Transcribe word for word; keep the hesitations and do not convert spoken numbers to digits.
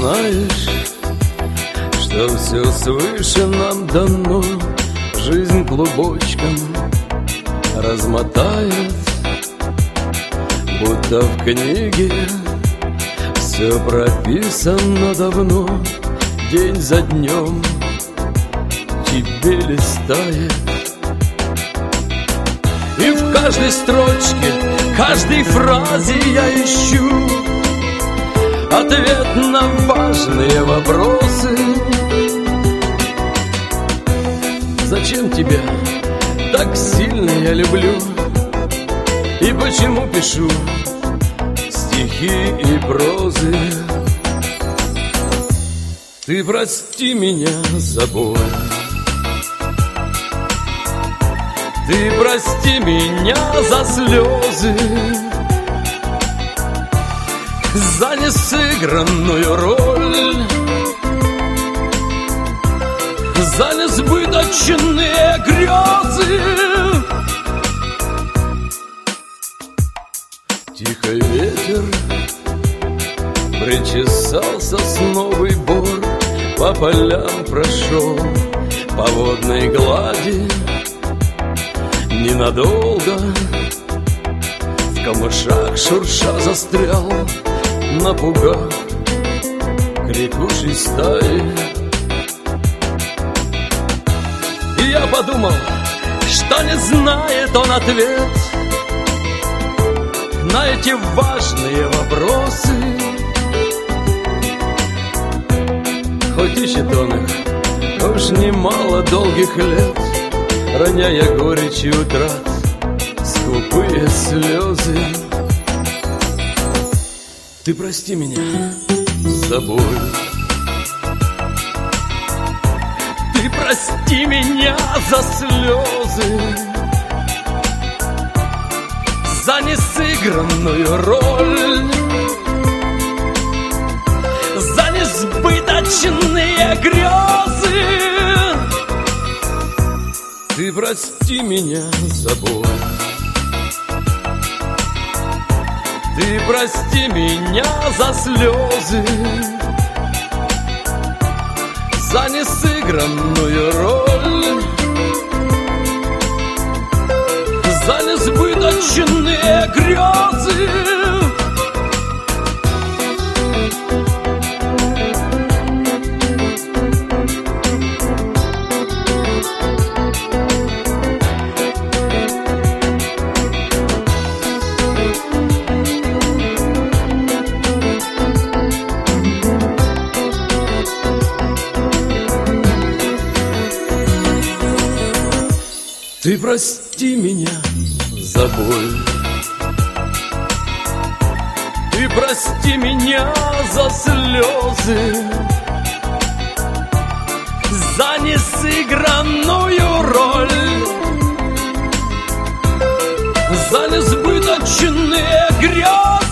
знаешь, что все свыше нам дано, жизнь клубочком размотает, будто в книге все прописано давно, день за днем тебе листает. И в каждой строчке, каждой фразе я ищу ответ на важные вопросы. Зачем тебя так сильно я люблю? И почему пишу стихи и прозы? Ты прости меня за боль, ты прости меня за слезы, за несыгранную роль, за несбыточные грезы. Тихий ветер причесал сосновый бор, по полям прошел, по водной глади ненадолго, в камышах шурша застрял, напугав крикушей стаи. И я подумал, что не знает он ответ на эти важные вопросы. Хоть ищет он их уж немало долгих лет, роняя горечь и утрат, скупые слезы. Ты прости меня за боль, ты прости меня за слезы, за несыгранную роль, за несбыточные грезы. Ты прости меня за боль, ты прости меня за слезы, за несыгранную роль, за несбыточные грезы. Ты прости меня за боль, ты прости меня за слезы, за несыгранную роль, за несбыточные грезы.